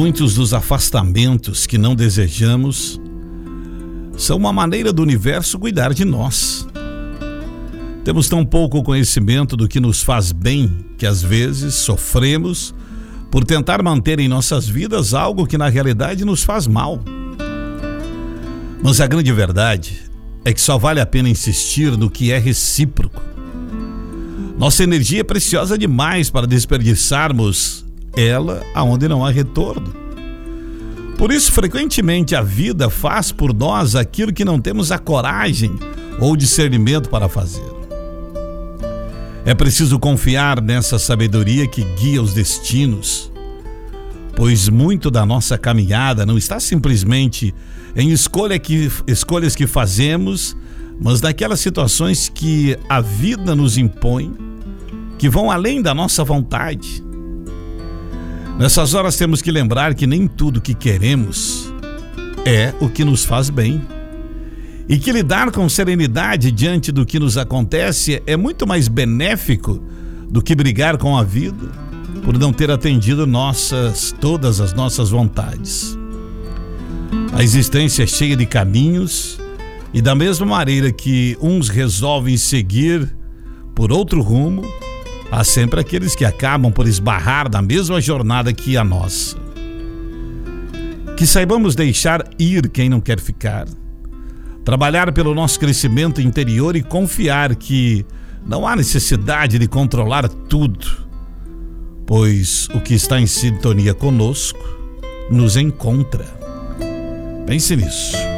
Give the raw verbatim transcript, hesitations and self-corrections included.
Muitos dos afastamentos que não desejamos são uma maneira do universo cuidar de nós. Temos tão pouco conhecimento do que nos faz bem que às vezes sofremos por tentar manter em nossas vidas algo que na realidade nos faz mal. Mas a grande verdade é que só vale a pena insistir no que é recíproco. Nossa energia é preciosa demais para desperdiçarmos ela aonde não há retorno. Por isso, frequentemente a vida faz por nós aquilo que não temos a coragem ou discernimento para fazer. É preciso confiar nessa sabedoria que guia os destinos, pois muito da nossa caminhada não está simplesmente em escolha que, escolhas que fazemos, mas naquelas situações que a vida nos impõe, que vão além da nossa vontade. Nessas horas temos que lembrar que nem tudo que queremos é o que nos faz bem. E que lidar com serenidade diante do que nos acontece é muito mais benéfico do que brigar com a vida por não ter atendido nossas, todas as nossas vontades. A existência é cheia de caminhos e da mesma maneira que uns resolvem seguir por outro rumo, há sempre aqueles que acabam por esbarrar na mesma jornada que a nossa. Que saibamos deixar ir quem não quer ficar, trabalhar pelo nosso crescimento interior e confiar que não há necessidade de controlar tudo, pois o que está em sintonia conosco nos encontra. Pense nisso.